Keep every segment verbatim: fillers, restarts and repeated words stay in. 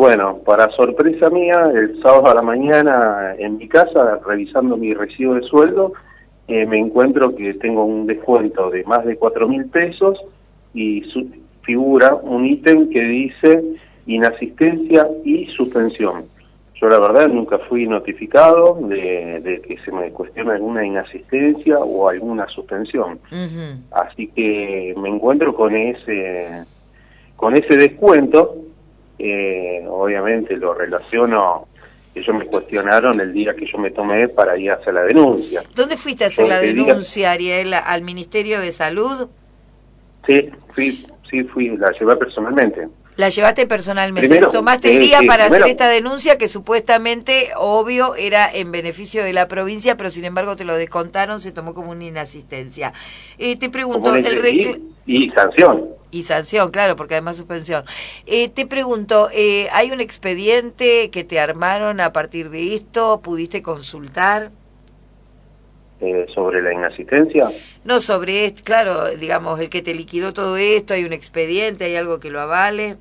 Bueno, para sorpresa mía, el sábado a la mañana en mi casa, revisando mi recibo de sueldo, eh, me encuentro que tengo un descuento de más de cuatro mil pesos y su, figura un ítem que dice inasistencia y suspensión. Yo la verdad nunca fui notificado de, de que se me cuestione alguna inasistencia o alguna suspensión. Uh-huh. Así que me encuentro con ese, con ese descuento. Eh, obviamente lo relaciono, ellos me cuestionaron el día que yo me tomé para ir a hacer la denuncia. ¿Dónde fuiste a hacer la denuncia, Ariel? ¿Al Ministerio de Salud? Sí, fui, sí fui, la llevé personalmente. La llevaste personalmente. Primero, Tomaste sí, el día sí, para primero, hacer esta denuncia que supuestamente, obvio, era en beneficio de la provincia, pero sin embargo te lo descontaron, se tomó como una inasistencia. Eh, te pregunto... el recl... y, y sanción. Y sanción, claro, porque además suspensión. Eh, te pregunto, eh, ¿hay un expediente que te armaron a partir de esto? ¿Pudiste consultar? Eh, ¿Sobre la inasistencia? No, sobre esto, claro, digamos, el que te liquidó todo esto, ¿hay un expediente, hay algo que lo avale?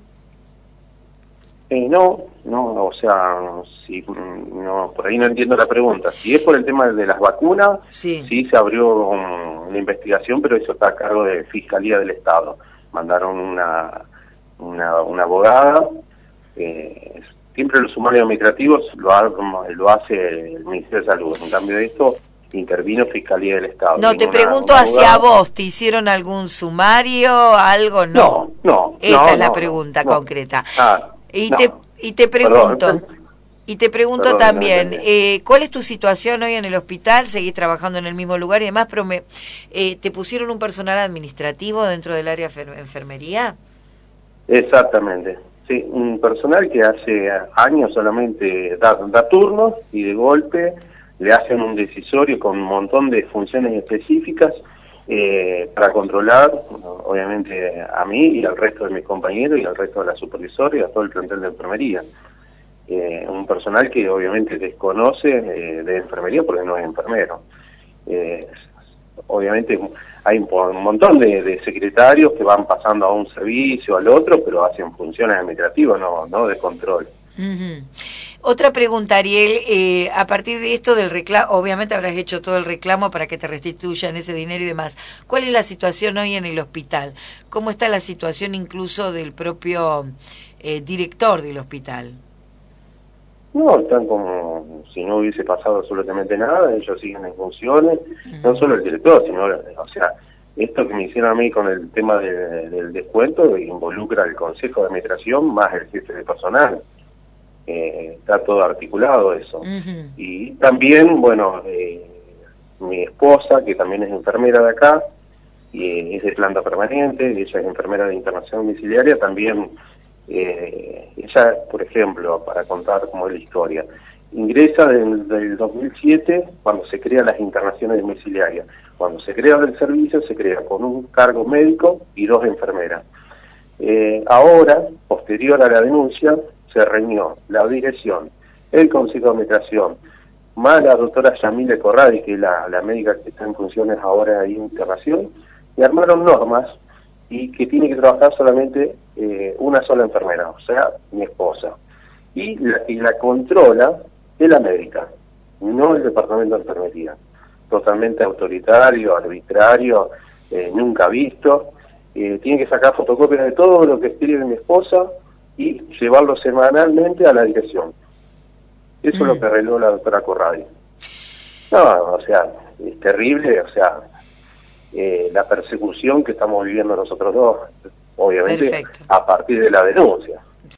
Eh, no, no, o sea, si, no, por ahí no entiendo la pregunta. Si es por el tema de las vacunas, sí, sí se abrió un, una investigación, pero eso está a cargo de Fiscalía del Estado. Mandaron una, una, una abogada, eh, siempre los sumarios administrativos lo, ha, lo hace el Ministerio de Salud. En cambio de esto, intervino Fiscalía del Estado. No, te una, pregunto una hacia vos, ¿te hicieron algún sumario, algo? No, no, no. Esa no, es la no, pregunta no. concreta. Ah, y, no. te, y te pregunto... Perdón. Y te pregunto Perdón, también, no, no, no. Eh, ¿cuál es tu situación hoy en el hospital? ¿Seguís trabajando en el mismo lugar y demás? Pero me, eh, ¿te pusieron un personal administrativo dentro del área de enfermería? Exactamente, sí, un personal que hace años solamente da, da turnos y de golpe le hacen un decisorio con un montón de funciones específicas eh, para controlar, obviamente, a mí y al resto de mis compañeros y al resto de la supervisora y a todo el plantel de enfermería. Eh, un personal que obviamente desconoce eh, de enfermería porque no es enfermero. Eh, obviamente hay un, un montón de, de secretarios que van pasando a un servicio al otro, pero hacen funciones administrativas, no, no de control. Uh-huh. Otra pregunta, Ariel, eh, a partir de esto del reclamo, obviamente habrás hecho todo el reclamo para que te restituyan ese dinero y demás. ¿Cuál es la situación hoy en el hospital? ¿Cómo está la situación incluso del propio eh, director del hospital? No, están como si no hubiese pasado absolutamente nada, ellos siguen en funciones, uh-huh. No solo el director, sino, o sea, esto que me hicieron a mí con el tema de, del descuento involucra al Consejo de Administración más el jefe de personal. Eh, está todo articulado eso. Uh-huh. Y también, bueno, eh, mi esposa, que también es enfermera de acá, y es de planta permanente, ella es enfermera de internación domiciliaria, también... Eh, ella, por ejemplo, para contar cómo es la historia, ingresa del, del dos mil siete cuando se crean las internaciones domiciliarias. Cuando se crea el servicio, se crea con un cargo médico y dos enfermeras. Eh, ahora, posterior a la denuncia, se reunió la dirección, el Consejo de Administración, más la doctora Yamile Corradi, que es la, la médica que está en funciones ahora ahí en internación, y armaron normas y que tiene que trabajar solamente eh, una sola enfermera, o sea, mi esposa. Y la, y la controla es la médica, no el departamento de enfermería. Totalmente autoritario, arbitrario, eh, nunca visto. Eh, tiene que sacar fotocopias de todo lo que escribe mi esposa y llevarlo semanalmente a la dirección. Eso mm. es lo que arregló la doctora Corradi. No, o sea, es terrible, o sea... Eh, la persecución que estamos viviendo nosotros dos, obviamente. Perfecto. A partir de la denuncia.